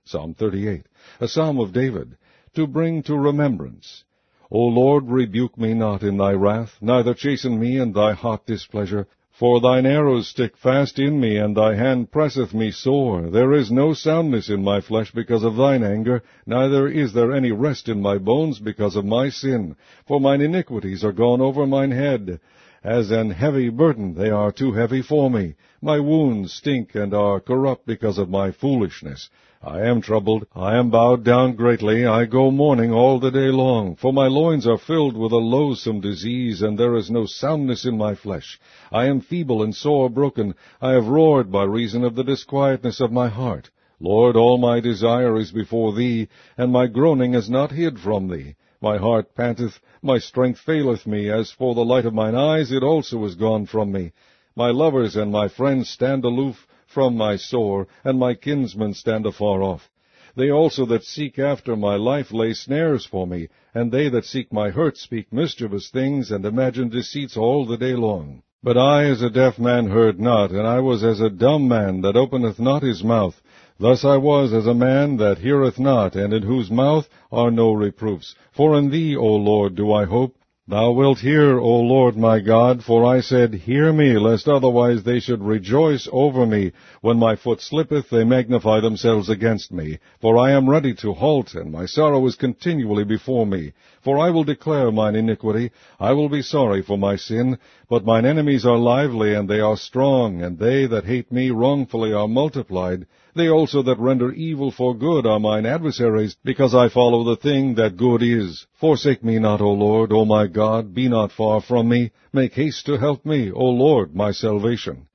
Psalm 38, a psalm of David, to bring to remembrance. O Lord, rebuke me not in thy wrath, neither chasten me in thy hot displeasure. For thine arrows stick fast in me, and thy hand presseth me sore. There is no soundness in my flesh because of thine anger, neither is there any rest in my bones because of my sin. For mine iniquities are gone over mine head. As an heavy burden they are too heavy for me. My wounds stink and are corrupt because of my foolishness. I am troubled, I am bowed down greatly, I go mourning all the day long. For my loins are filled with a loathsome disease, and there is no soundness in my flesh. I am feeble and sore broken. I have roared by reason of the disquietness of my heart. Lord, all my desire is before thee, and my groaning is not hid from thee. My heart panteth, my strength faileth me. As for the light of mine eyes, it also is gone from me. My lovers and my friends stand aloof from my sore, and my kinsmen stand afar off. They also that seek after my life lay snares for me, and they that seek my hurt speak mischievous things, and imagine deceits all the day long. But I as a deaf man heard not, and I was as a dumb man that openeth not his mouth. Thus I was as a man that heareth not, and in whose mouth are no reproofs. For in thee, O Lord, do I hope. Thou wilt hear, O Lord my God, for I said, Hear me, lest otherwise they should rejoice over me. When my foot slippeth, they magnify themselves against me. For I am ready to halt, and my sorrow is continually before me. For I will declare mine iniquity, I will be sorry for my sin. But mine enemies are lively, and they are strong, and they that hate me wrongfully are multiplied. They also that render evil for good are mine adversaries, because I follow the thing that good is. Forsake me not, O Lord, O my God, be not far from me. Make haste to help me, O Lord, my salvation.